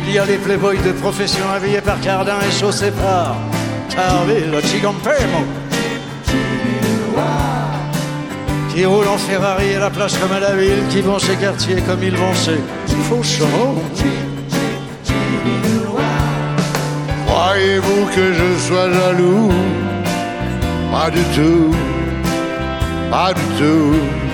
Il y a les playboys de profession habillés par Cardin et chaussés par Carville, Chicampemo, qui roulent en Ferrari à la plage comme à la ville, qui vont chez Cartier comme ils vont chez Fauchon. Croyez-vous que je sois jaloux? Pas du tout, pas du tout.